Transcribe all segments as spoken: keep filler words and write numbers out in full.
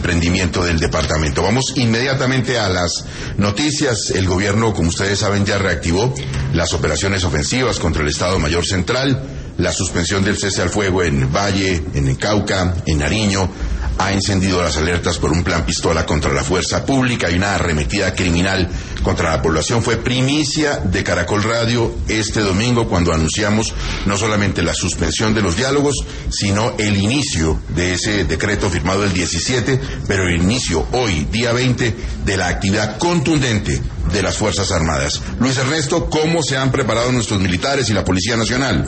emprendimiento del departamento. Vamos inmediatamente a las noticias. El gobierno, como ustedes saben, ya reactivó las operaciones ofensivas contra el Estado Mayor Central, la suspensión del cese al fuego en Valle, en el Cauca, en Nariño, ha encendido las alertas por un plan pistola contra la fuerza pública y una arremetida criminal contra la población. Fue primicia de Caracol Radio este domingo cuando anunciamos no solamente la suspensión de los diálogos, sino el inicio de ese decreto firmado el diecisiete, pero el inicio hoy, día veinte, de la actividad contundente de las Fuerzas Armadas. Luis Ernesto, ¿cómo se han preparado nuestros militares y la Policía Nacional?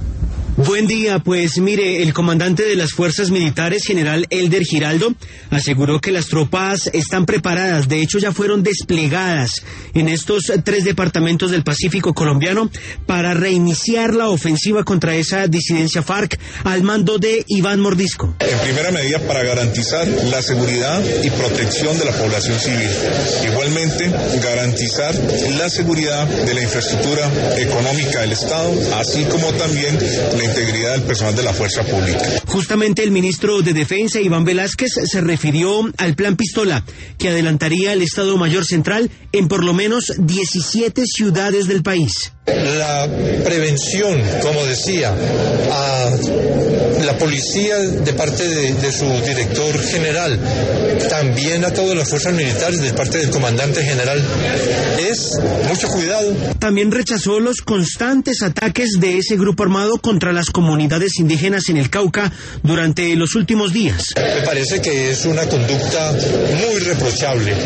Buen día, pues mire, el comandante de las fuerzas militares, general Elder Giraldo, aseguró que las tropas están preparadas, de hecho ya fueron desplegadas en estos tres departamentos del Pacífico colombiano para reiniciar la ofensiva contra esa disidencia FARC al mando de Iván Mordisco. En primera medida para garantizar la seguridad y protección de la población civil. Igualmente, garantizar la seguridad de la infraestructura económica del Estado, así como también la integridad del personal de la fuerza pública. Justamente el ministro de Defensa, Iván Velázquez, se refirió al plan pistola que adelantaría el Estado Mayor Central en por lo menos diecisiete ciudades del país. La prevención, como decía, a la policía de parte de, de su director general, también a todas las fuerzas militares de parte del comandante general, es mucho cuidado. También rechazó los constantes ataques de ese grupo armado contra las comunidades indígenas en el Cauca durante los últimos días. Me parece que es una conducta muy reprochable.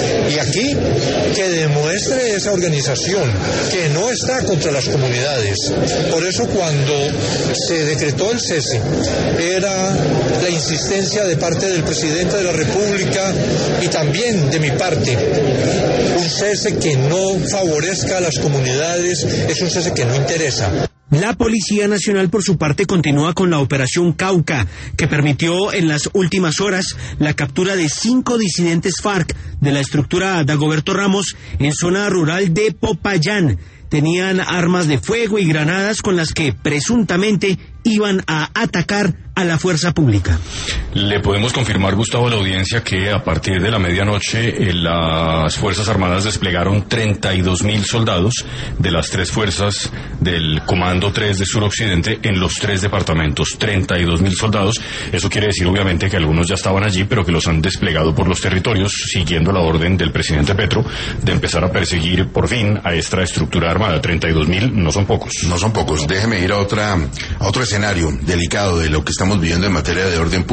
Y aquí, que demuestre esa organización que no está contra las comunidades. Por eso cuando se decretó el cese, era la insistencia de parte del presidente de la República y también de mi parte. Un cese que no favorezca a las comunidades, es un cese que no interesa. La Policía Nacional, por su parte, continúa con la Operación Cauca, que permitió en las últimas horas la captura de cinco disidentes FARC de la estructura Dagoberto Ramos en zona rural de Popayán. Tenían armas de fuego y granadas con las que presuntamente iban a atacar a la fuerza pública. Le podemos confirmar, Gustavo, a la audiencia que a partir de la medianoche eh, las Fuerzas Armadas desplegaron treinta y dos mil soldados de las tres fuerzas del Comando tres de Suroccidente en los tres departamentos. treinta y dos mil soldados. Eso quiere decir, obviamente, que algunos ya estaban allí, pero que los han desplegado por los territorios, siguiendo la orden del presidente Petro de empezar a perseguir, por fin, a esta estructura armada. treinta y dos mil no son pocos. No son pocos. Déjeme ir a otra, a otro escenario delicado de lo que estamos viviendo en materia de orden público.